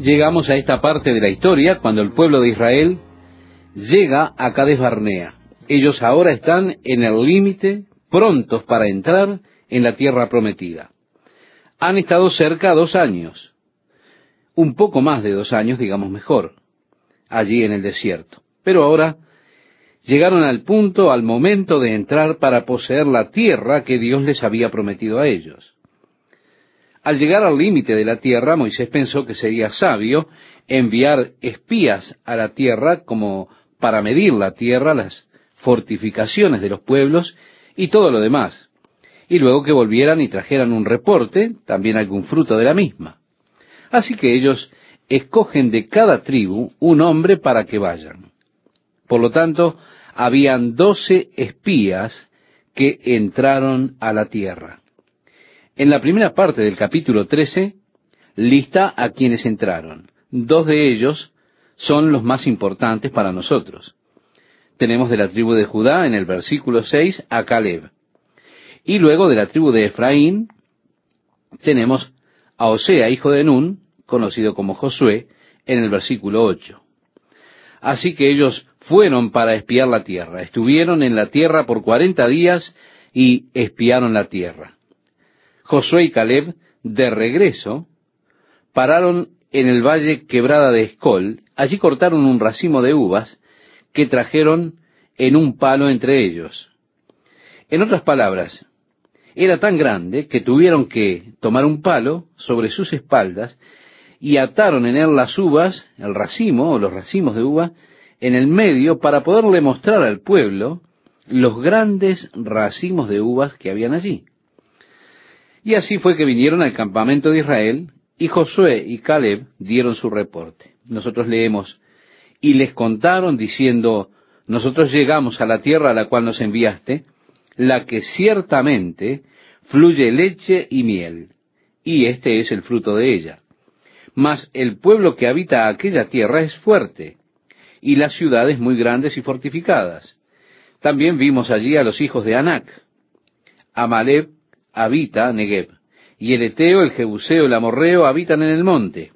Llegamos a esta parte de la historia cuando el pueblo de Israel llega a Cades Barnea. Ellos ahora están en el límite, prontos para entrar en la tierra prometida. Han estado cerca 2 años, un poco más de 2 años, digamos mejor, allí en el desierto. Pero ahora llegaron al punto, al momento de entrar para poseer la tierra que Dios les había prometido a ellos. Al llegar al límite de la tierra, Moisés pensó que sería sabio enviar espías a la tierra como para medir la tierra, las fortificaciones de los pueblos y todo lo demás, y luego que volvieran y trajeran un reporte, también algún fruto de la misma. Así que ellos escogen de cada tribu un hombre para que vayan. Por lo tanto, habían 12 espías que entraron a la tierra. En la primera parte del capítulo 13, lista a quienes entraron. 2 de ellos son los más importantes para nosotros. Tenemos de la tribu de Judá, en el versículo 6, a Caleb. Y luego de la tribu de Efraín, tenemos a Osea, hijo de Nun, conocido como Josué, en el versículo 8. Así que ellos fueron para espiar la tierra. Estuvieron en la tierra por 40 días y espiaron la tierra. Josué y Caleb, de regreso, pararon en el valle Quebrada de Escol. Allí cortaron un racimo de uvas que trajeron en un palo entre ellos. En otras palabras, era tan grande que tuvieron que tomar un palo sobre sus espaldas y ataron en él las uvas, el racimo o los racimos de uva, en el medio para poderle mostrar al pueblo los grandes racimos de uvas que habían allí. Y así fue que vinieron al campamento de Israel, y Josué y Caleb dieron su reporte. Nosotros leemos, y les contaron diciendo, nosotros llegamos a la tierra a la cual nos enviaste, la que ciertamente fluye leche y miel, y este es el fruto de ella. Mas el pueblo que habita aquella tierra es fuerte, y las ciudades muy grandes y fortificadas. También vimos allí a los hijos de Anac. Amalek habita Negev, y el Eteo, el Jebuseo, el Amorreo habitan en el monte,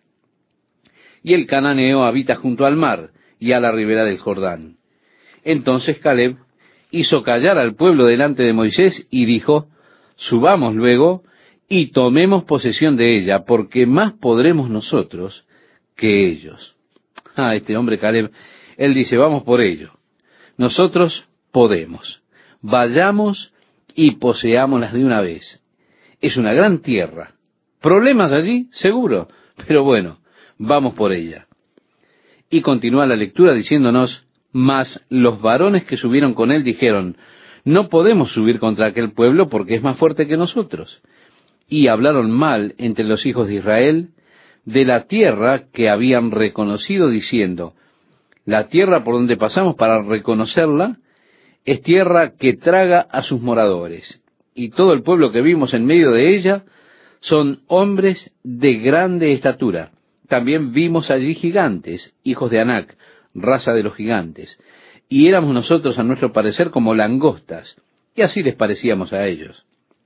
y el Cananeo habita junto al mar y a la ribera del Jordán. Entonces Caleb hizo callar al pueblo delante de Moisés y dijo, subamos luego y tomemos posesión de ella, porque más podremos nosotros que ellos. Este hombre Caleb, él dice, vamos por ello. Nosotros podemos. Vayamos y poseámoslas de una vez. Es una gran tierra. ¿Problemas allí? Seguro. Pero bueno, vamos por ella. Y continúa la lectura diciéndonos, mas los varones que subieron con él dijeron, no podemos subir contra aquel pueblo porque es más fuerte que nosotros. Y hablaron mal entre los hijos de Israel de la tierra que habían reconocido, diciendo, la tierra por donde pasamos para reconocerla es tierra que traga a sus moradores, y todo el pueblo que vimos en medio de ella son hombres de grande estatura. También vimos allí gigantes, hijos de Anac, raza de los gigantes, y éramos nosotros a nuestro parecer como langostas, y así les parecíamos a ellos.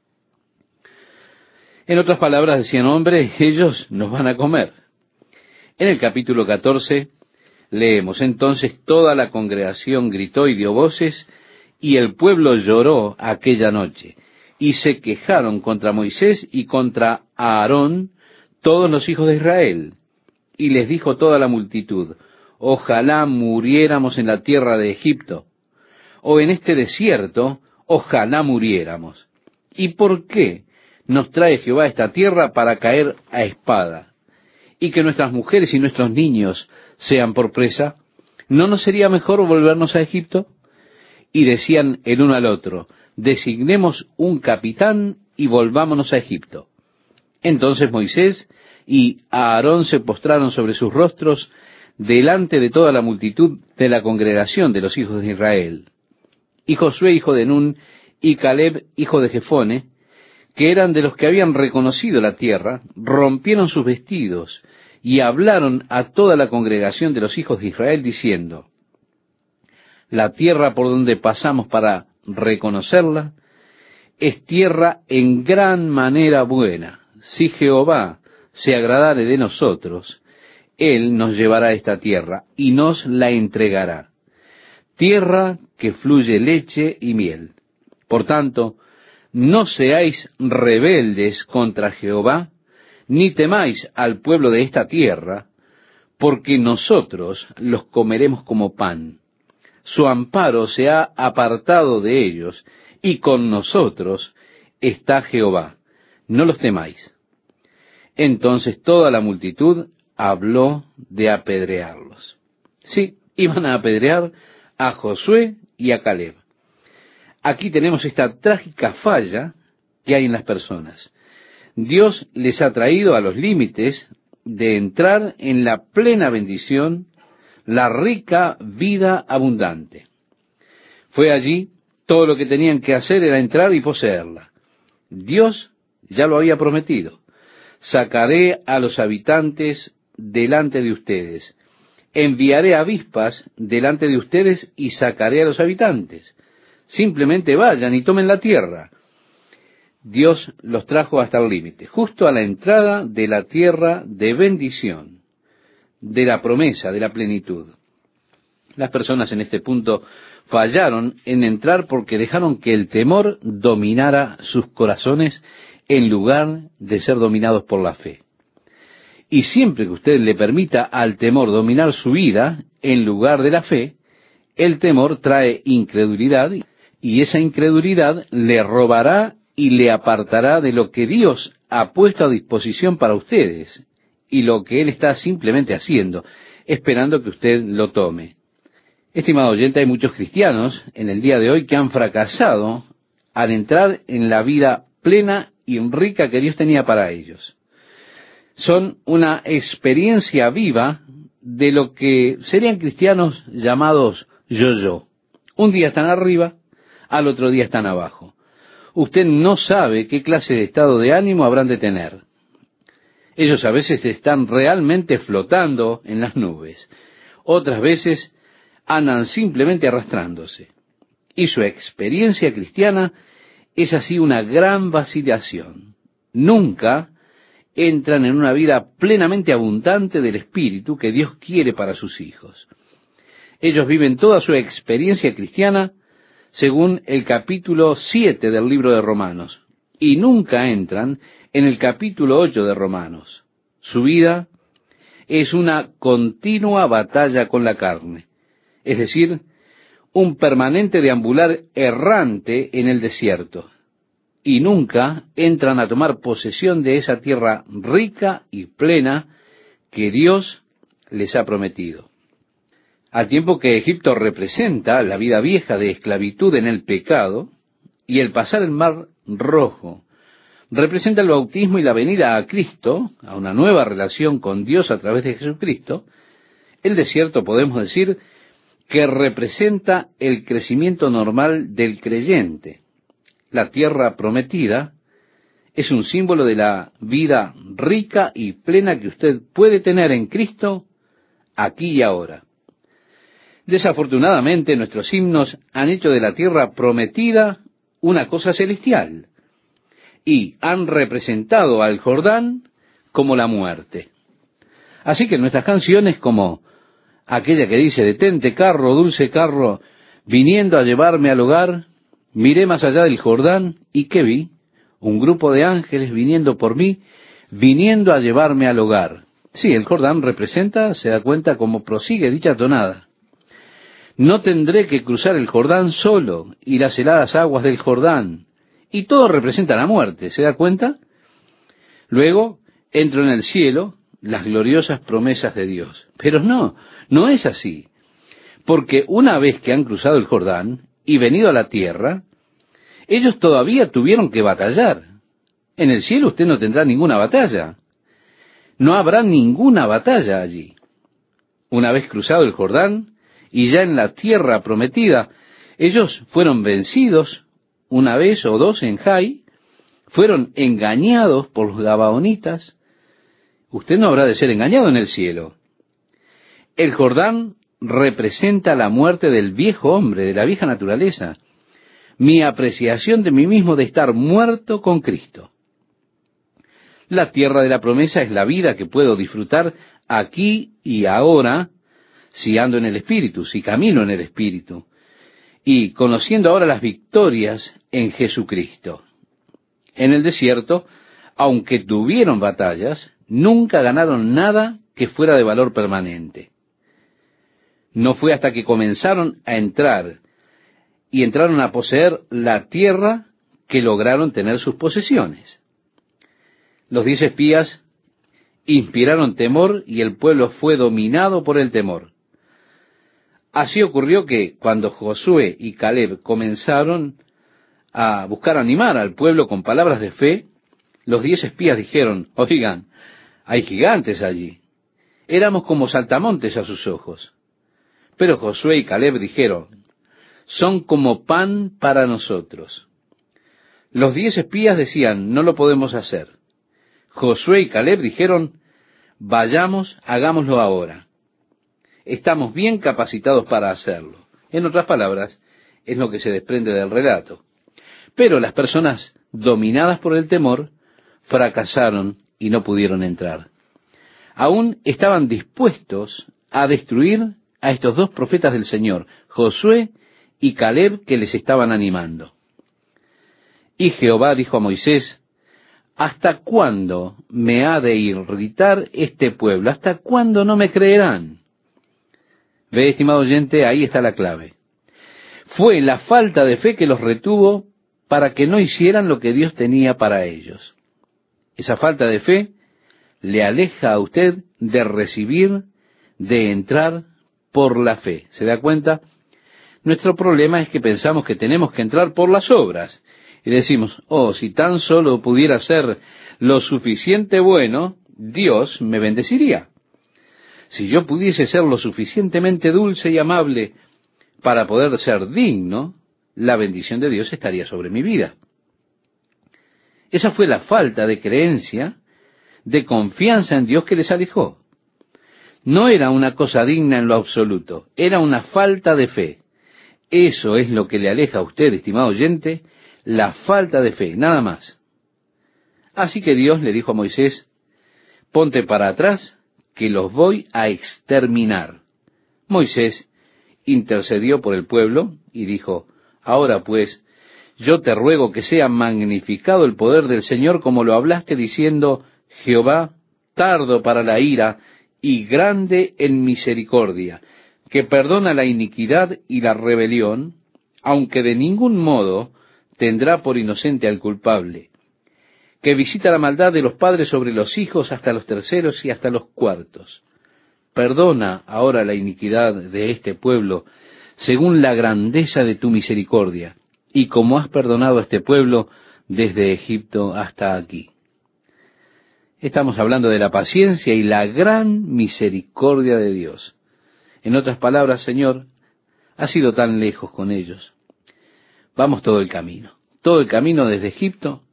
En otras palabras decían, hombre, ellos nos van a comer. En el capítulo 14 leemos, entonces toda la congregación gritó y dio voces, y el pueblo lloró aquella noche, y se quejaron contra Moisés y contra Aarón todos los hijos de Israel. Y les dijo toda la multitud, ojalá muriéramos en la tierra de Egipto, o en este desierto, ojalá muriéramos. ¿Y por qué nos trae Jehová a esta tierra para caer a espada? Y que nuestras mujeres y nuestros niños sean por presa, ¿no nos sería mejor volvernos a Egipto? Y decían el uno al otro, designemos un capitán y volvámonos a Egipto. Entonces Moisés y Aarón se postraron sobre sus rostros delante de toda la multitud de la congregación de los hijos de Israel. Y Josué, hijo de Nun, y Caleb, hijo de Jefone, que eran de los que habían reconocido la tierra, rompieron sus vestidos y hablaron a toda la congregación de los hijos de Israel, diciendo, la tierra por donde pasamos para reconocerla es tierra en gran manera buena. Si Jehová se agradare de nosotros, Él nos llevará a esta tierra y nos la entregará. Tierra que fluye leche y miel. Por tanto, no seáis rebeldes contra Jehová, ni temáis al pueblo de esta tierra, porque nosotros los comeremos como pan. Su amparo se ha apartado de ellos, y con nosotros está Jehová. No los temáis. Entonces toda la multitud habló de apedrearlos. Sí, iban a apedrear a Josué y a Caleb. Aquí tenemos esta trágica falla que hay en las personas. Dios les ha traído a los límites de entrar en la plena bendición, la rica vida abundante. Fue allí, todo lo que tenían que hacer era entrar y poseerla. Dios ya lo había prometido. Sacaré a los habitantes delante de ustedes. Enviaré avispas delante de ustedes y sacaré a los habitantes. Simplemente vayan y tomen la tierra. Dios los trajo hasta el límite, justo a la entrada de la tierra de bendición, de la promesa, de la plenitud. Las personas en este punto fallaron en entrar porque dejaron que el temor dominara sus corazones en lugar de ser dominados por la fe. Y siempre que usted le permita al temor dominar su vida en lugar de la fe, el temor trae incredulidad y esa incredulidad le robará y le apartará de lo que Dios ha puesto a disposición para ustedes y lo que Él está simplemente haciendo, esperando que usted lo tome. Estimado oyente, hay muchos cristianos en el día de hoy que han fracasado al entrar en la vida plena y rica que Dios tenía para ellos. Son una experiencia viva de lo que serían cristianos llamados yo-yo. Un día están arriba, al otro día están abajo. Usted no sabe qué clase de estado de ánimo habrán de tener. Ellos a veces están realmente flotando en las nubes. Otras veces andan simplemente arrastrándose. Y su experiencia cristiana es así una gran vacilación. Nunca entran en una vida plenamente abundante del Espíritu que Dios quiere para sus hijos. Ellos viven toda su experiencia cristiana según el capítulo 7 del libro de Romanos, y nunca entran en el capítulo 8 de Romanos. Su vida es una continua batalla con la carne, es decir, un permanente deambular errante en el desierto, y nunca entran a tomar posesión de esa tierra rica y plena que Dios les ha prometido. Al tiempo que Egipto representa la vida vieja de esclavitud en el pecado, y el pasar el mar rojo representa el bautismo y la venida a Cristo, a una nueva relación con Dios a través de Jesucristo, el desierto podemos decir que representa el crecimiento normal del creyente. La tierra prometida es un símbolo de la vida rica y plena que usted puede tener en Cristo aquí y ahora. Desafortunadamente, nuestros himnos han hecho de la tierra prometida una cosa celestial y han representado al Jordán como la muerte. Así que nuestras canciones, como aquella que dice: detente carro, dulce carro, viniendo a llevarme al hogar, miré más allá del Jordán, ¿y qué vi? Un grupo de ángeles viniendo por mí, viniendo a llevarme al hogar. Sí, el Jordán representa, se da cuenta, cómo prosigue dicha tonada. No tendré que cruzar el Jordán solo, y las heladas aguas del Jordán. Y todo representa la muerte, ¿se da cuenta? Luego entro en el cielo, las gloriosas promesas de Dios. Pero no es así. Porque una vez que han cruzado el Jordán y venido a la tierra, ellos todavía tuvieron que batallar. En el cielo usted no tendrá ninguna batalla. No habrá ninguna batalla allí. Una vez cruzado el Jordán, y ya en la tierra prometida, ellos fueron vencidos una vez o dos en Jai, fueron engañados por los gabaonitas. Usted no habrá de ser engañado en el cielo. El Jordán representa la muerte del viejo hombre, de la vieja naturaleza, mi apreciación de mí mismo de estar muerto con Cristo. La tierra de la promesa es la vida que puedo disfrutar aquí y ahora, si ando en el Espíritu, si camino en el Espíritu, y conociendo ahora las victorias en Jesucristo. En el desierto, aunque tuvieron batallas, nunca ganaron nada que fuera de valor permanente. No fue hasta que comenzaron a entrar y entraron a poseer la tierra que lograron tener sus posesiones. Los 10 espías inspiraron temor y el pueblo fue dominado por el temor. Así ocurrió que cuando Josué y Caleb comenzaron a buscar animar al pueblo con palabras de fe, los 10 espías dijeron: oigan, hay gigantes allí. Éramos como saltamontes a sus ojos. Pero Josué y Caleb dijeron: son como pan para nosotros. Los 10 espías decían: no lo podemos hacer. Josué y Caleb dijeron: vayamos, hagámoslo ahora. Estamos bien capacitados para hacerlo. En otras palabras, es lo que se desprende del relato. Pero las personas dominadas por el temor fracasaron y no pudieron entrar. Aún estaban dispuestos a destruir a estos 2 profetas del Señor, Josué y Caleb, que les estaban animando. Y Jehová dijo a Moisés: ¿hasta cuándo me ha de irritar este pueblo? ¿Hasta cuándo no me creerán? Ve, estimado oyente, ahí está la clave. Fue la falta de fe que los retuvo para que no hicieran lo que Dios tenía para ellos. Esa falta de fe le aleja a usted de recibir, de entrar por la fe. ¿Se da cuenta? Nuestro problema es que pensamos que tenemos que entrar por las obras. Y decimos: oh, si tan solo pudiera ser lo suficiente bueno, Dios me bendeciría. Si yo pudiese ser lo suficientemente dulce y amable para poder ser digno, la bendición de Dios estaría sobre mi vida. Esa fue la falta de creencia, de confianza en Dios que les alejó. No era una cosa digna en lo absoluto, era una falta de fe. Eso es lo que le aleja a usted, estimado oyente, la falta de fe, nada más. Así que Dios le dijo a Moisés: ponte para atrás, que los voy a exterminar. Moisés intercedió por el pueblo y dijo: ahora pues, yo te ruego que sea magnificado el poder del Señor, como lo hablaste, diciendo: Jehová, tardo para la ira y grande en misericordia, que perdona la iniquidad y la rebelión, aunque de ningún modo tendrá por inocente al culpable, que visita la maldad de los padres sobre los hijos hasta los terceros y hasta los cuartos. Perdona ahora la iniquidad de este pueblo, según la grandeza de tu misericordia, y como has perdonado a este pueblo desde Egipto hasta aquí. Estamos hablando de la paciencia y la gran misericordia de Dios. En otras palabras: Señor, has sido tan lejos con ellos. Vamos todo el camino desde Egipto,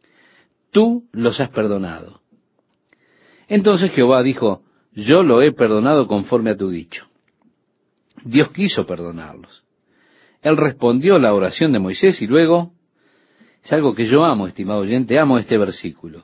tú los has perdonado. Entonces Jehová dijo: yo lo he perdonado conforme a tu dicho. Dios quiso perdonarlos. Él respondió la oración de Moisés y luego, es algo que yo amo, estimado oyente, amo este versículo: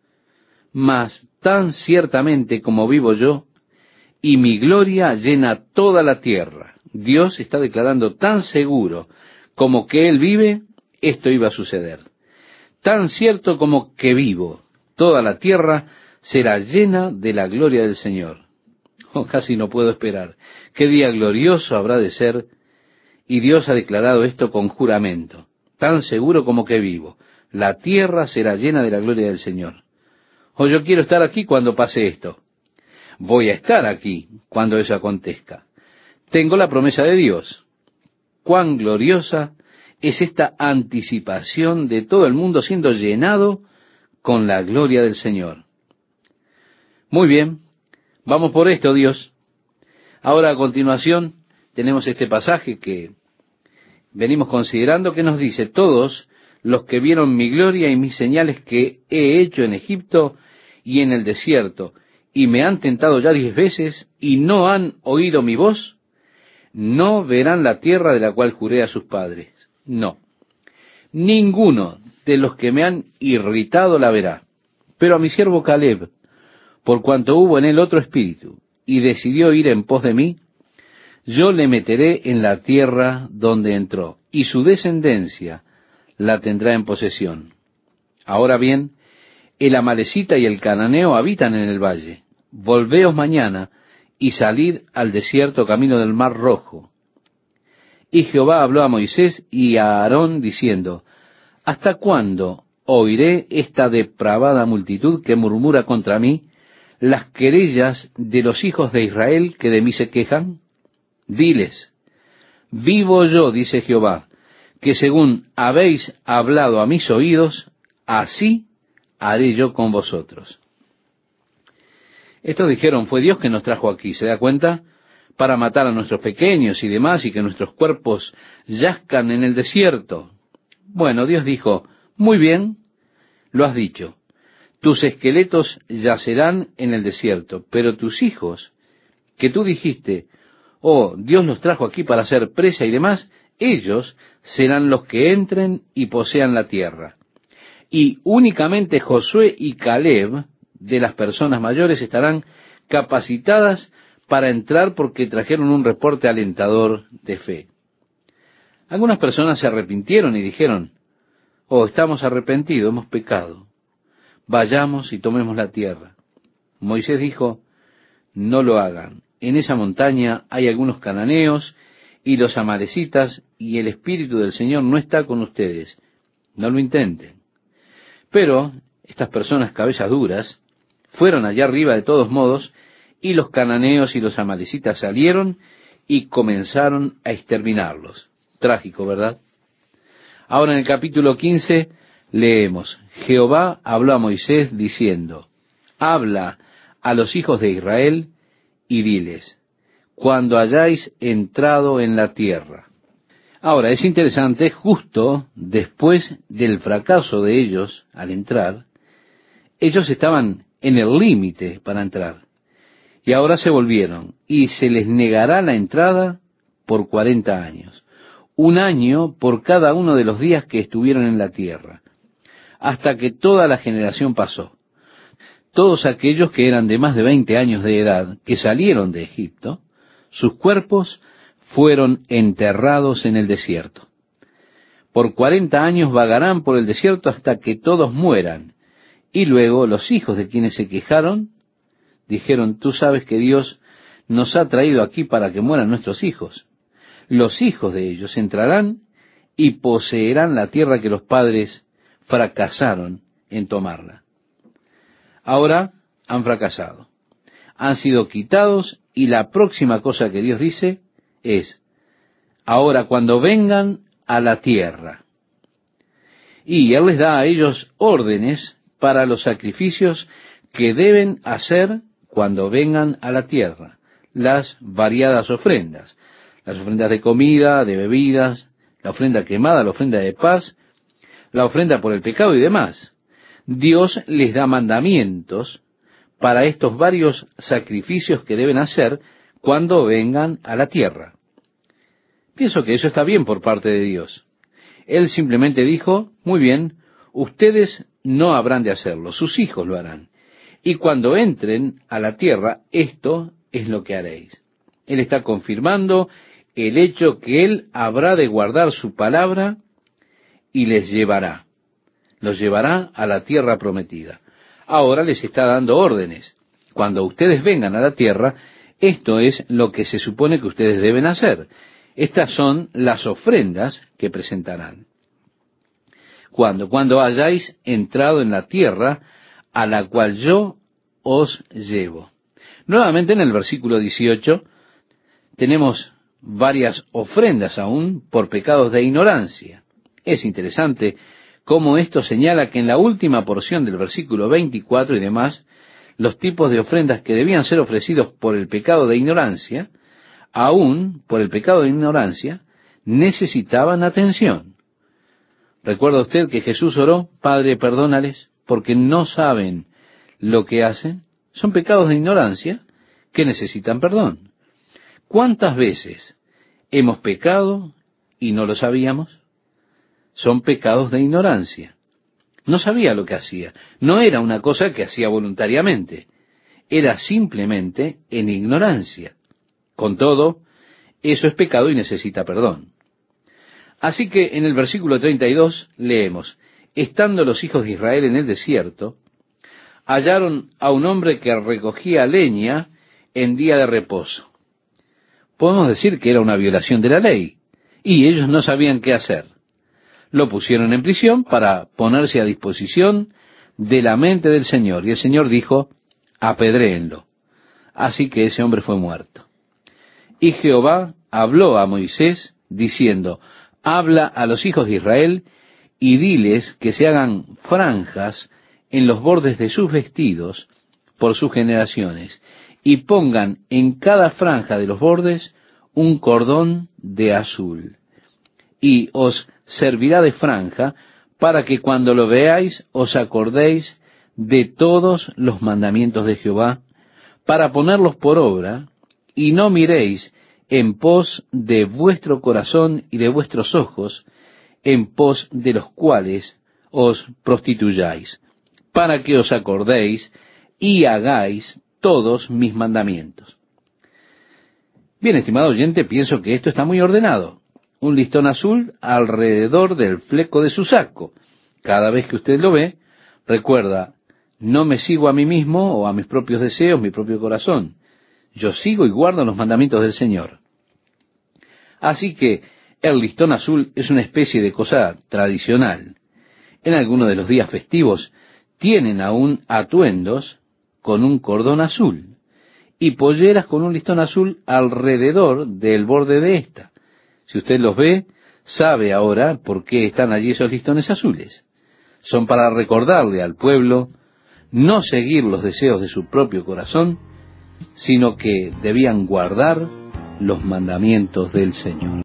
mas tan ciertamente como vivo yo, y mi gloria llena toda la tierra. Dios está declarando: tan seguro como que Él vive, esto iba a suceder. Tan cierto como que vivo, toda la tierra será llena de la gloria del Señor. Oh, casi no puedo esperar. Qué día glorioso habrá de ser. Y Dios ha declarado esto con juramento: tan seguro como que vivo, la tierra será llena de la gloria del Señor. Oh, yo quiero estar aquí cuando pase esto. Voy a estar aquí cuando eso acontezca. Tengo la promesa de Dios. Cuán gloriosa es esta anticipación de todo el mundo siendo llenado con la gloria del Señor. Muy bien, vamos por esto, Dios. Ahora, a continuación, tenemos este pasaje que venimos considerando, que nos dice: todos los que vieron mi gloria y mis señales que he hecho en Egipto y en el desierto, y me han tentado ya 10 veces, y no han oído mi voz, no verán la tierra de la cual juré a sus padres. No, ninguno de los que me han irritado la verá. Pero a mi siervo Caleb, por cuanto hubo en él otro espíritu, y decidió ir en pos de mí, yo le meteré en la tierra donde entró, y su descendencia la tendrá en posesión. Ahora bien, el amalecita y el cananeo habitan en el valle. Volveos mañana y salid al desierto camino del mar Rojo. Y Jehová habló a Moisés y a Aarón diciendo, ¿hasta cuándo oiré esta depravada multitud que murmura contra mí, las querellas de los hijos de Israel que de mí se quejan? Diles, vivo yo, dice Jehová, que según habéis hablado a mis oídos, así haré yo con vosotros. Estos dijeron, fue Dios que nos trajo aquí, ¿se da cuenta? Para matar a nuestros pequeños y demás, y que nuestros cuerpos yazcan en el desierto. Bueno, Dios dijo, muy bien, lo has dicho. Tus esqueletos yacerán en el desierto, pero tus hijos, que tú dijiste, oh, Dios los trajo aquí para hacer presa y demás, ellos serán los que entren y posean la tierra. Y únicamente Josué y Caleb, de las personas mayores, estarán capacitadas para entrar porque trajeron un reporte alentador de fe. Algunas personas se arrepintieron y dijeron, oh, estamos arrepentidos, hemos pecado. Vayamos y tomemos la tierra. Moisés dijo, no lo hagan. En esa montaña hay algunos cananeos y los amalecitas, y el Espíritu del Señor no está con ustedes. No lo intenten. Pero estas personas cabezas duras fueron allá arriba de todos modos, y los cananeos y los amalecitas salieron y comenzaron a exterminarlos. Trágico, ¿verdad? Ahora en el capítulo 15 leemos, Jehová habló a Moisés diciendo, habla a los hijos de Israel y diles, cuando hayáis entrado en la tierra. Ahora, es interesante, justo después del fracaso de ellos al entrar, ellos estaban en el límite para entrar. Y ahora se volvieron, y se les negará la entrada por 40 años. 1 año por cada uno de los días que estuvieron en la tierra, hasta que toda la generación pasó. Todos aquellos que eran de más de 20 años de edad, que salieron de Egipto, sus cuerpos fueron enterrados en el desierto. Por 40 años vagarán por el desierto hasta que todos mueran. Y luego los hijos de quienes se quejaron, dijeron, tú sabes que Dios nos ha traído aquí para que mueran nuestros hijos. Los hijos de ellos entrarán y poseerán la tierra que los padres fracasaron en tomarla. Ahora han fracasado. Han sido quitados y la próxima cosa que Dios dice es, ahora cuando vengan a la tierra. Y Él les da a ellos órdenes para los sacrificios que deben hacer cuando vengan a la tierra, las variadas ofrendas, las ofrendas de comida, de bebidas, la ofrenda quemada, la ofrenda de paz, la ofrenda por el pecado y demás. Dios les da mandamientos para estos varios sacrificios que deben hacer cuando vengan a la tierra. Pienso que eso está bien por parte de Dios. Él simplemente dijo, muy bien, ustedes no habrán de hacerlo, sus hijos lo harán. Y cuando entren a la tierra, esto es lo que haréis. Él está confirmando el hecho que Él habrá de guardar su palabra y les llevará. Los llevará a la tierra prometida. Ahora les está dando órdenes. Cuando ustedes vengan a la tierra, esto es lo que se supone que ustedes deben hacer. Estas son las ofrendas que presentarán. Cuando hayáis entrado en la tierra a la cual yo os llevo. Nuevamente en el versículo 18 tenemos varias ofrendas aún por pecados de ignorancia. Es interesante cómo esto señala que en la última porción del versículo 24 y demás, los tipos de ofrendas que debían ser ofrecidos por el pecado de ignorancia, aún por el pecado de ignorancia, necesitaban atención. ¿Recuerda usted que Jesús oró, Padre, perdónales, porque no saben lo que hacen? Son pecados de ignorancia que necesitan perdón. ¿Cuántas veces hemos pecado y no lo sabíamos? Son pecados de ignorancia. No sabía lo que hacía. No era una cosa que hacía voluntariamente. era simplemente en ignorancia. Con todo, eso es pecado y necesita perdón. Así que en el versículo 32 leemos: estando los hijos de Israel en el desierto, hallaron a un hombre que recogía leña en día de reposo. Podemos decir que era una violación de la ley, y ellos no sabían qué hacer. Lo pusieron en prisión para ponerse a disposición de la mente del Señor, y el Señor dijo: apedréenlo. Así que ese hombre fue muerto. Y Jehová habló a Moisés diciendo: habla a los hijos de Israel y diles que se hagan franjas en los bordes de sus vestidos por sus generaciones, y pongan en cada franja de los bordes un cordón de azul. Y os servirá de franja para que cuando lo veáis os acordéis de todos los mandamientos de Jehová, para ponerlos por obra, y no miréis en pos de vuestro corazón y de vuestros ojos, en pos de los cuales os prostituyáis, para que os acordéis y hagáis todos mis mandamientos. Bien, estimado oyente, pienso que esto está muy ordenado. Un listón azul alrededor del fleco de su saco. Cada vez que usted lo ve, recuerda: no me sigo a mí mismo o a mis propios deseos, mi propio corazón. Yo sigo y guardo los mandamientos del Señor. Así que el listón azul es una especie de cosa tradicional. En algunos de los días festivos tienen aún atuendos con un cordón azul y polleras con un listón azul alrededor del borde de esta. Si usted los ve, sabe ahora por qué están allí esos listones azules. Son para recordarle al pueblo no seguir los deseos de su propio corazón, sino que debían guardar los mandamientos del Señor.